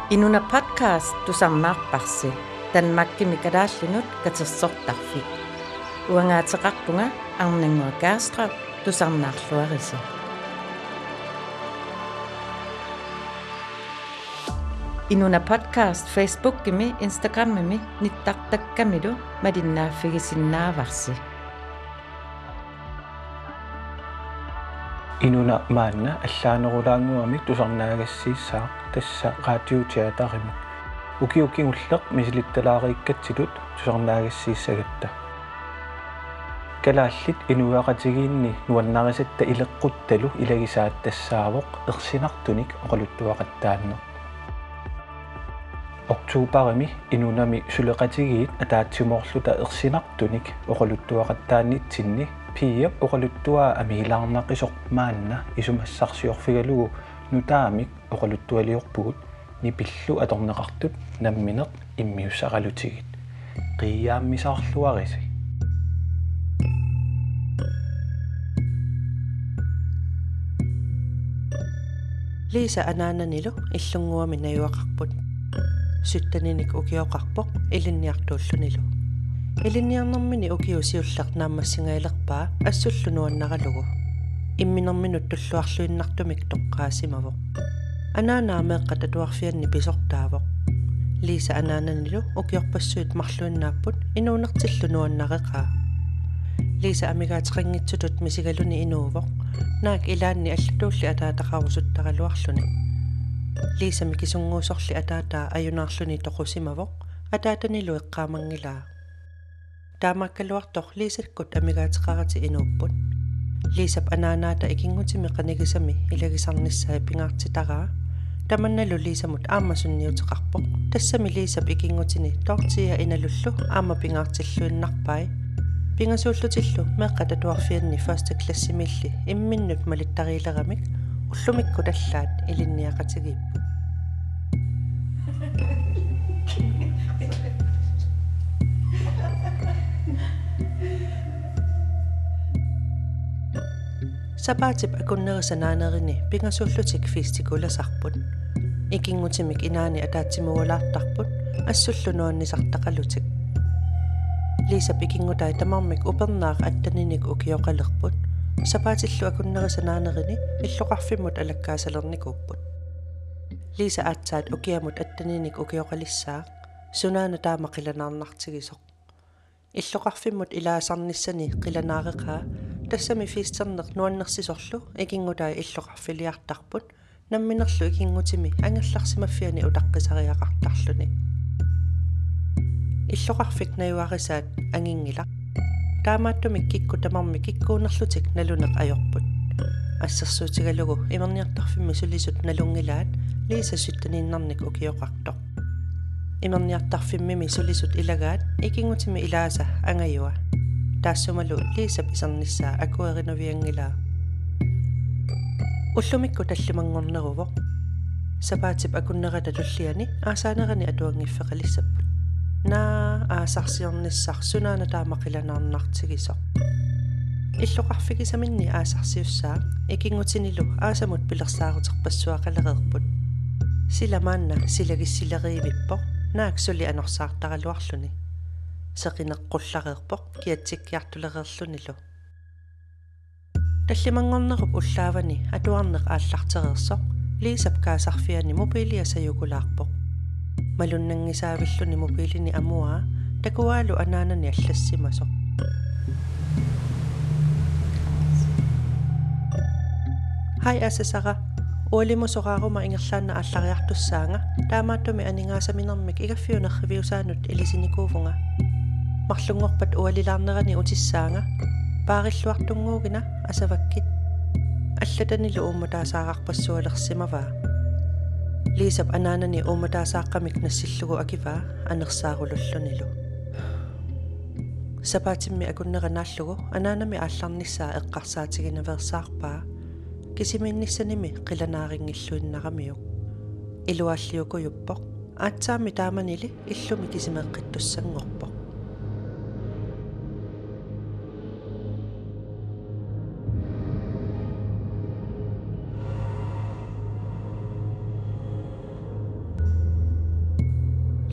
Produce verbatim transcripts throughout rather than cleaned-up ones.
Inuna podcast tusammaarparsi tanmakkimi kalaallinut katersortarfik uangaateqarpunga arnangua Kaastrap tusarnaarluarisi Inuna podcast Facebook-imi Instagram-imi nittartakkamilu madinnaaffigisinnavarsi Inuna maanna allaanerulaanguami tusarnaagassiissaaq tassa radioteatarimi ukiukingulleq misilittalaariikkatsilut tusarnaagassiissagatta kalaallit inuaqatigiinni nuannarisatta ileqquttalu ilagisaattassaawoq ersinartunik oqaluttuaqattaanne oktuuparimi inunami suleqatigiit ataatsimorluta ersinartunik oqaluttuaqattaannitsinni pia oqaluttua amiilaarnaqisoq maanna isumassarsiorfigalugu nutaamik oqaluttualiorpugut nipillu atorneqartut nammineq immiussaqalutigit qiyaammisaarluarisi Lisa anaananilu illunguami nayuaqarput suttaninik ukioqarpoq ilinniartuullunilu Ilinniarnermini ukiusiulleq naammassingailерпаа ассуллунуаннаралугу имминерминут туллуарлуиннартумик тоққаасимавоқ анаанааmeeqqa татуарфианни писортаавоқ Лиса анаананилу укиорпассуит марлуиннааппут инуунертиллунуаннареқаа Лиса амигаатеқангитсутут мисигалуни инуувоқ наак илаанни аллатуулли атаатақарусуттаралуарлуни Лиса микисунгуусорли атаатаа аюнаарлуни тоқусимавоқ атаатанилу эққаамангилаа таамаккалуартор лисаккут амигаатеқарати инууппут лисап анаанаата икингутими қанигисами илагисарниссаа пингаартитараа таманналу лисамут аамасунниутеқарпоқ тассами лисап икингутини тортия иналуллу аама пингаартиллуиннарпай пингасууллутиллу меққа татуарфианни ферст классимилли имминнут малиттарилерамик уллумикку таллаат илинниақатигииппут Sabatip akunnerisanaanerinni pingasullutik fiistikulasarput ikinggutimik inaani ataatimuulaartarput assullunuannisartaqalutik Lisap ikingutai tamarmik upernaaq attaninik ukioqalerput sabatillu akunnerisanaanerinni illoqarfimmut alakkaasalernikuupput Lisa aatsaat ukiamut attaninik ukioqalissaaq sunaana taamaqilanaarnartigisoq illoqarfimmut ilaasarnissani qilanaareqaa тассами фистернер нуаннерсисорлу икингутай иллоқарфилиартарпут намминерлу икингутими ангерларсимаффиани утаққисариақартарлуни иллоқарфик наюарисаат ангингила таамааттумик кикку тамарми киккуунерлутик налунеқ ajorput ассерсуутигалугу имерниартарфимми сулисут налунгилаат лиса суттаниннарник укиоқарто имерниартарфиммими сулисут илагаат икингутими илааса ангаюа Тассумалу лиса писарниссаа акуеринувиангилаа уллумикку таллимангорнерувоқ сапаатип акуннерата туллиани аасаанерани атуангиффеқалиссаппут наа аасарсиорниссар сунаана таамақиланаарнартигисоқ иллоқарфигисаминни аасарсиуссаа икингутинилу аасамут пилерсаарутерпассуақалереерпут силамаанна силагиссилериивиппоқ наак сули анорсаартаралуарлуни сеқинеққуллареерпоқ киатсиккиартулереерлунилу таллимангорнеруп уллаавани атуарнеқ ааллартерерсоқ лисап каасарфиани мобилиасаюкулаарпоқ малуннангисаавиллуни мобилини амуаа такуаалу анаанани аллассимасоқ хай асасара уалимусораарума ингерлаанна ааллариартуссаанга таамааттуми анингаасаминермик игаффиунерривиусаанут илисиникуувнга марлунгорпат уалилаарнерани утиссаанга паариллуартунгуугина асаваккит аллатанилу уумматаасаарарпассуалерсимаваа лисап анаанани уумматаасааққамик нассиллугу акиваа анерсаарулуллунилу сапаатимми акуннеранааллугу анаанами аалларниссаа эққарсаатигинаверсаарпаа кисиминниссаними қиланаарингиллуиннарамиук илуааллиукуйуппоқ аатсаами тааманили иллуми кисимеққиттуссангорпоқ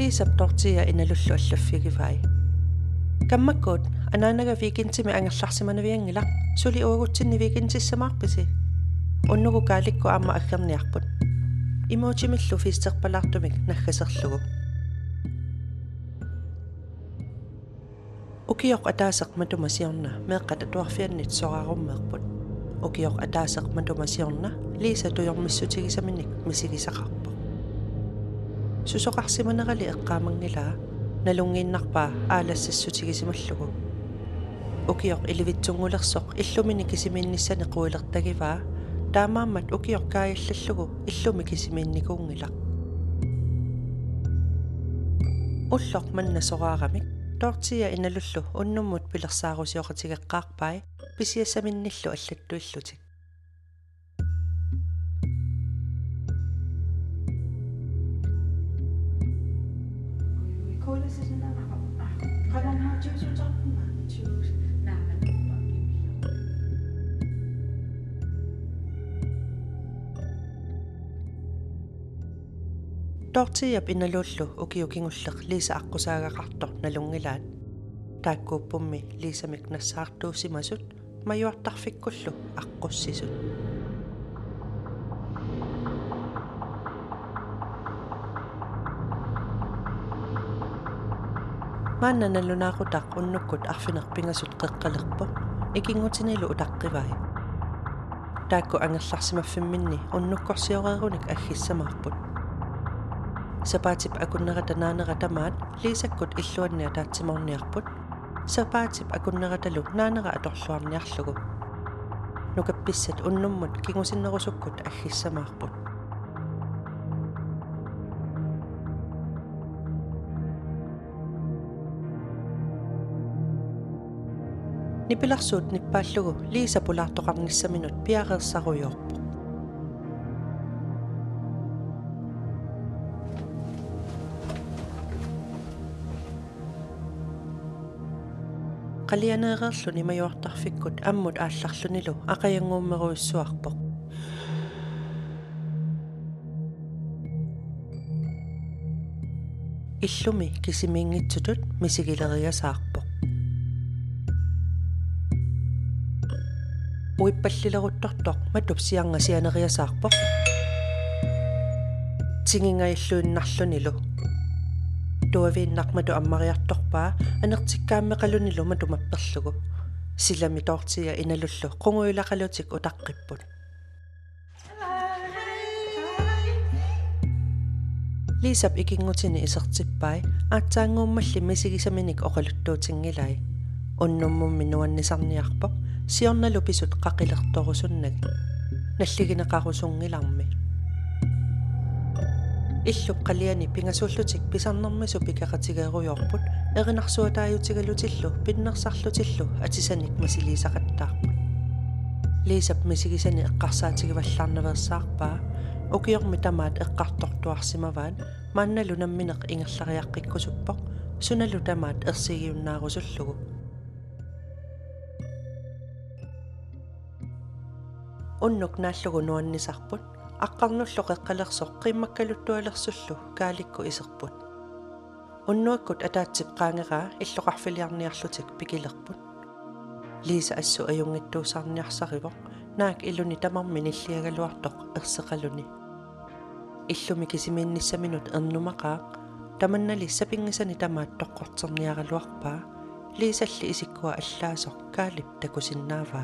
Lisap tortia inalullu allaffigivai. Kammakkuut anaanaga viikintimi angerlarsimanaviangila suli uagutsinni viikintissamаарpisi. Unnugu kaalikku aamma aggerniarput. Imuutimillu fiisterpalartumik naggaserlugu. Ukiok ataaseq matumasiorna meeqqat atuarfiannit soraarummeerput. Ukiok ataaseq matumasiorna liisa tujormissutigisaminik misigisaqarpo. Susoqarsimanerali eqqaamangilaa nalungiinnarpaa aalassassutigisimallugu. Ukiok ilivitsungulersoq illumini kisimiinnissani quilertagivaa taamaammat ukiok kaayallallugu illumi kisimiinnikuungilaq. Ulloq manna soqaaramik tortia inalullu unnummut pilersaarusioqatigeqqaarpai pisiasaminnillu allattuillutik. Tortiap inalullu ukiukingulleq liisa aqusaagaqartor nalungilaat taakkuuppummi liisamik nassaartuusimasut majuartarfikkullu aqussisut. Maanna nallunaaqutaq unnukkut arfinerpingasut qeqqalerpo ikingutinilu utaqqivai. Taakku angerlarsimaffiminni unnukkorsioreerunik aggissamarput. Sapaatip akunnerata naaneratamaat liisakkut illuannia taatsimorniarput. Sapaatip akunneratalu naanera atorluarniarlugu. Nukappissat unnummut kingusinnerusukkut aggissamarput. Nipilarsuut nippaallugu liisa pulaartoqarnissaminut piareersarujoorpo. Qalianeererluni majuartarfikkut ammut aallarlunilu aqayanguummeruissuarpoq. Illumi kisimiingitsutut misigileriasaarpoq. Uippallileruttortoq matupsiangasianeriasaarpoq. Tingingailluinnarlunilu. Tuaviinnarmatu ammariartorpaa anertikkaammeqalunilu matumapperlugu. Silami tortia inalullu qunguilaqalutik utaqqipпут. Liisap ikingutini isertippai aatsaanguummalli misigisaminik oqaluttuutingilai. Unnummummi nuannisarniarpoq siornalu pisut qaqilertorusunnagi. Nalligineqarusungilarmi. Illup qaliani pingasullutik pisarnermisu pikaqatigeerujoorput erinarsuataajutigalutillu pinnersarlutillu atisanik masiliisaqattaarput. Liisap misigisani eqqarsaatigivallаарnaversaarpaa ukiormi tamaat eqqartortuarsimavaat maannalu nammineq ingerlariaqqikkusuppoq sunalu tamaat ersigiunnaarusullugu. Unnuk naallugu nuannisarput Aqqarnullu qeqqalersoq qimmakkaluttualersullu kaalikku iserput. Unnuakkut ataatsip qaangeraa illoqarfiliarniarlutik pikilerput. Liisa assu ajungittuusarniarsarivoq naak illuni tamarmi nilliagaluartoq erseqaluni. Illumi kisimiinnissaminut ernumaqaaq tamannali sapingisani tamaat toqqorterniaraluarpaa liisalli isikkua allaasoq kaalip takusinnaavaa.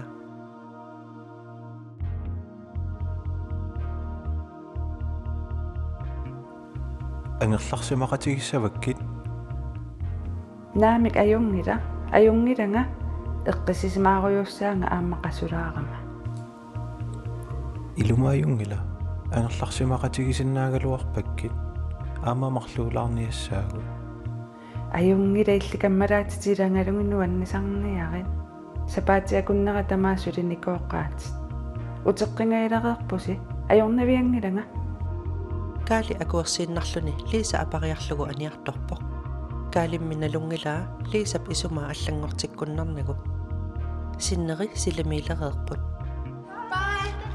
Angerlarsimaqatigisavakkit naamik ajungila ajungilanga eqqisisimaaruйuussaanga aammaqasulaarama ilumaajungila angerlarsimaqatigisinnaagaluarpakkit aammamarluulaarniassaagu ajungila illikamaalaatitilangalunginuannisarniarin sapaatiakunnera tamaasulinikoqqaatit uteqqingailereerpusi ajornaviangilanga Kaali akuersiinnarluni liisa apariarlugu aniartorpoq. Kaalimmi nalungilaa liisap isumaa allangortikkunnarnagu. Sinneri silamiilereerput.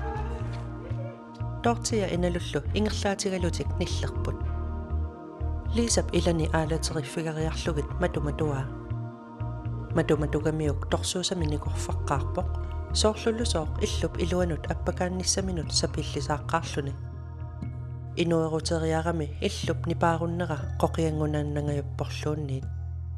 Tortia inalullu ingerlaatigalutik nillerput. Lisap ilani aalateriffigariarlugit matumatua. Matumatugamiuk torsuusaminikorfaqqaarpoq soorlulusoq illup iluanut appakaannissaminut sapillisaaqqaarluni. Inueruteriarami illup nipaarunnera qoqiangunaannangajupporluunniit.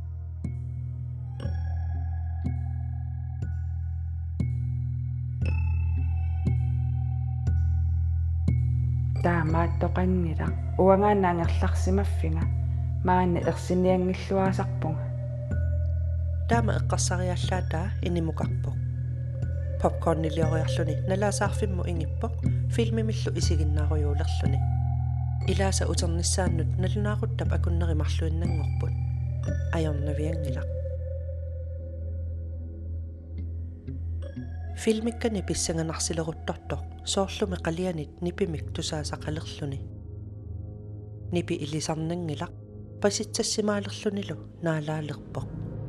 таамааттоқангила уангааннаангерларсимаффинга маанна ерсиниангиллуаасарпунга таама эққарсариаллаатаа инимукарпоқ попкорнилиориарлуни налаасаарфимму ингиппоқ филмимиллу исигиннааруйуулерлуни илааса утерниссааннут налунааруттап акуннеримарлуиннангорпут аёрнавиангила филмиккани писсанганарсилерутторто соорлуми қалианит нипимик тусаасақалерлуни нипи илисарнангила паситсассимаалерлунилу наалаалерпоқ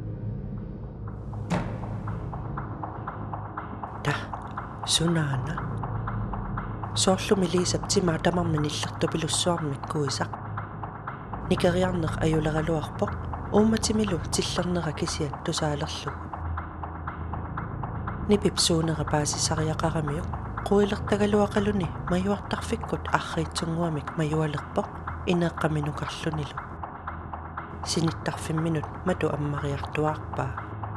та сунаана соорлуми лисап тима тамарминиллерту пилуссуармиккуисақ никериарнеқ аюлералуарпоқ ууматимилу тиллернера кисиат тусаалерлугу нипипсуунера паасисариақарамиу quillertagaluaqaluni mayuartarfikkut arriitsunguamik mayualerpoq ineqqaminukарлунилу синитtarfimminut matu ammariartuarpaa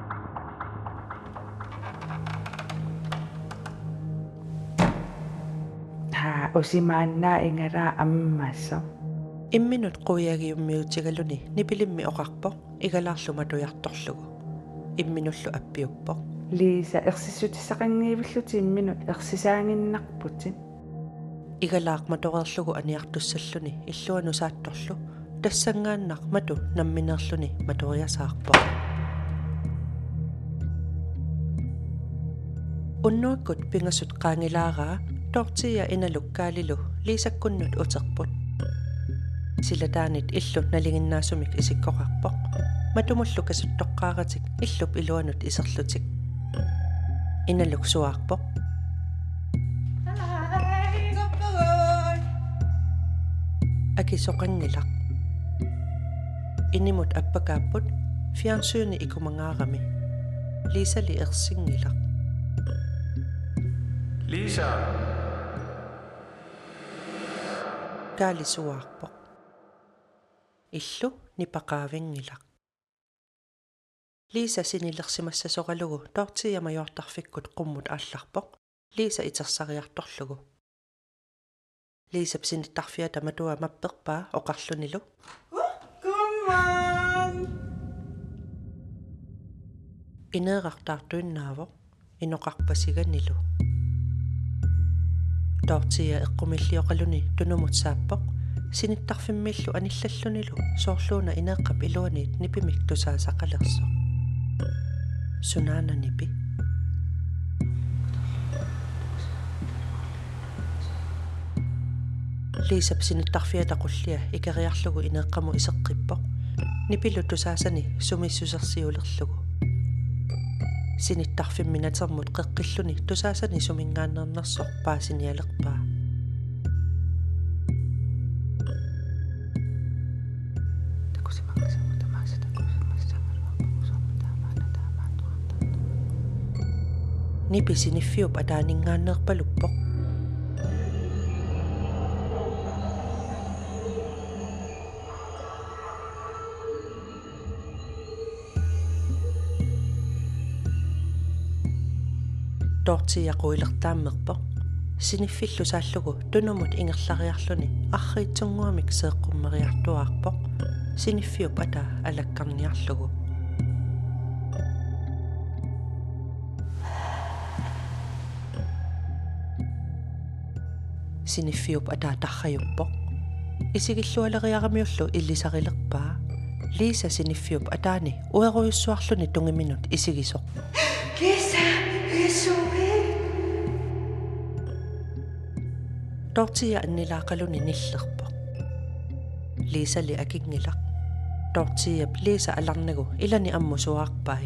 ha usimaannaa ingalaa ammasso imminut quyagiummiutigaluni nipilimmi oqarpoq igalaarlumatuyartorlugu imminullu appiuppoq Liisa ersissutissaqangiivillути imminut ersisaanginnarputin igalaaqmatorerlugu aniartussalluni illuanu saattorlu tassangaannaq matu namminerluni matoriasaarpoq unnuakkut pingasut qaangilaaraa tortia inalukkaalilu liisakkunnut uterput silataanit illu nalinginnaasumik isikkoqarpoq matumullu kasuttoqqaaratik illup iluanut iserlutik inaluksuarpoq akisoqangilaq inimut appakaapput fiansyyni ikumangaarami liisali ersingilaq Lisa kaalisuarpoq illu nipaqaavingilaq Lisa sinilersimassasoqalugu tortia majortarfikkut qummut aallarpoq Lisa itersariartorlugu Lisa sinittarfiata matua mapperpaa oqarlunilu kumman ineerartaartuinnaavoq inoqarpasiganilu tortia eqqumillioqaluni tunumut saappoq sinittarfimmillu anillallunilu soorluuna ineeqqap iluaniit nipimik tusaasaqalersoq sunaana nipi liisap sinittarfiata qullia ikeriarlugu ineeqqamu iseqqippoq nipilu tusaasani sumissusersiulerlugu sinittarfimminatermut qeqqilluni tusaasani sumingaannernersoq paasinialerpaa nipi siniffiup ataaningaanneerpaluppoq tortia quilertaammerpoq siniffillu saallugu tunumut ingerlariarluni arriitsunguamik seeqqummeriartuarpoq siniffiup ataa alakkarniarlugu siniffiup ataa tarrajuppoq isigillualeriaramiullu illisarilerpaa Lisa siniffiup ataani ueruyussuarluni tungiminut isigisoq Lisa isugi tortia annilaaqaluni nillerpoq Lisa li akingilaq tortia Lisa alarnagu ilani ammusuarpai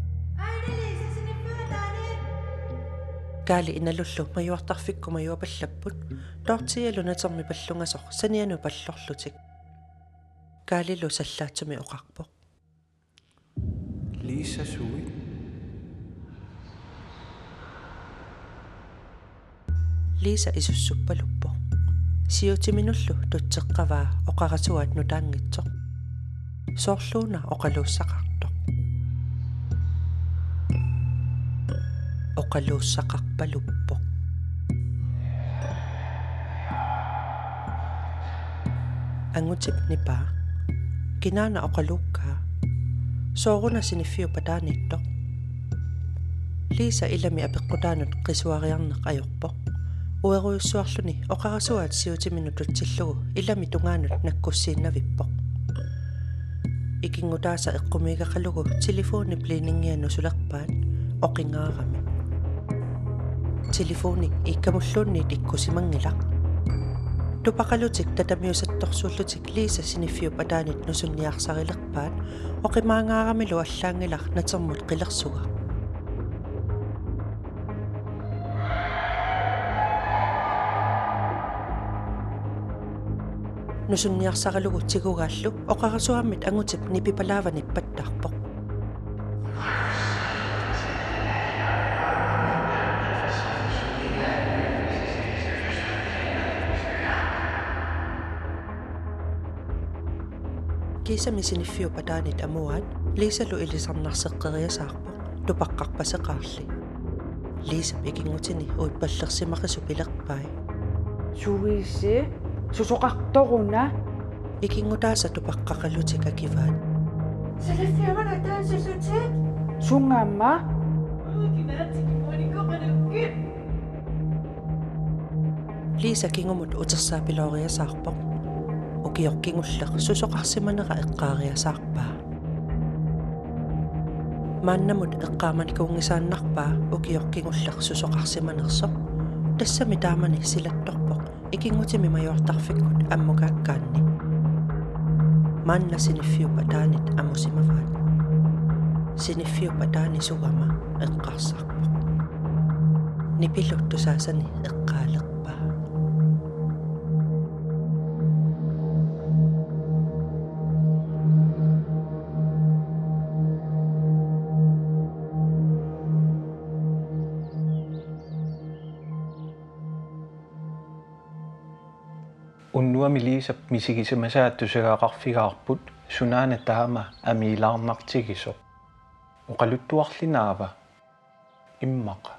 kaali inalullu majuartarfikku majuapallapput tortia lunatermi pallungasoq sanianu pallorlutik kaalillu sallaatsumi oqarpoq Lisa sui Lisa isussupaluppo siutiminullu tutseqqavaa oqarasuat nutaangitsoq soorluuna oqaluussaqartoq oqaluussaqarpaluppoq angutip nipa kinaana oqaluukkaa sooruna siniffiu pataanittoq Lisa ilami apeqqutaanut qisuariarneq ajorpoq ueruissuarluni oqarasuat siutiminututsillugu ilami tungaanut nakkussiinnavippoq ikingutaasa eqqumiigaqalugu telefooni pliiningianu sulerpaat oqingaarami telefooni ikkamulluunniit ikkusimangilaq tupaqalutik tatamiusattorsuullutik Lisa siniffiu pataanit nusunniarsarilerpaat oqimaangaaramilu allaangilaq natermut qilersuga nusunniarsaralugu tigugaallu oqarasuammit angutip nipipalaavanit pattarpoq Kisami siniffiu pataanit amuat Lisalu ilisarnarseqqeriasaarpoq tupaqqarpaseqaarli Lisa ikingutini uitpallersimaqisup ilerpai Suisi susoqartoruna ikingutaasa tupaqqaqalutika kivaat Salaffiamana taansullutit sungamma uukinaatikimuanikoqalukki Lisa kingumut utersaapiloriasaarpoq ukiorkingulleq susoqarsimanera eqqaariasaarpaa maannamut eqqaamanikuungisaannarpaa ukiorkingulleq susoqarsimanersoq tassami taamani silattorpoq ikingutimi majortarfikkut ammukaakkaanni maanna siniffiu pataanit amusimafaat siniffiu pataani sugama eqqarsarpoq nipilluttusaasani eqqaaleqpaa Unnuami Lisa misigisemasaattusagaaqarfigaarput sunaana taama amiilaarnartigisoq oqaluttuarlinaava immaqa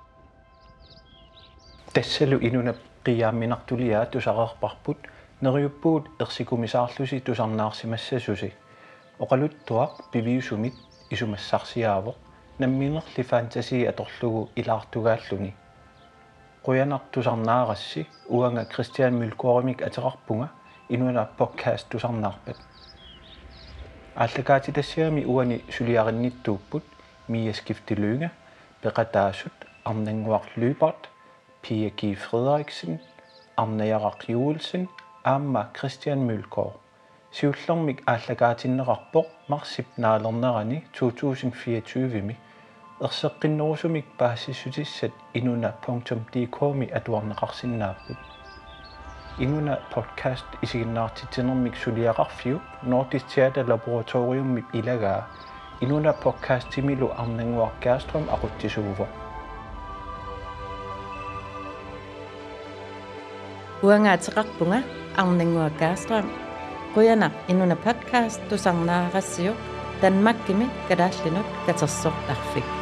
tassalu inuna qiyaamminartuliaa tusaqerparput neriuppuut ersikumisaarlusi tusarnaarsimassasusi oqaluttuaq piviusumit isumassarsiaavoq namminerli fantasi atorlugu ilaartugaalluni Qoyanartusarnaarassi uanga Christian Mylkoormik ateqarpunga inuana podcast tusarnaarpat Allakaatitassiami uani suliarinnittuupput Mia Skiftelynge peqataasut Arnanguaq Lybert Pia G. Frederiksen Arnajaraq Juelsen Aamma Christian Mylkoor siullermik allakaatinneqarpoq marsip naalernerani to tusind fireogtyve erseqqinnerusumik paassissutissat inuna punktum d k mi atuarneqarsinnaapput inuna podcast isiginnaartitinermik suliaqarfiu Nordisk Teater Laboratoriummip ilagaa inuna podcast timilu Arnanguaq Kærstrøm aquttisuuvo Uangaateqarpunga Arnanguaq Kærstrøm Qoyanaq inuna podcast tusarnaarassiuq Danmarkimi kadaallinut katersortarfik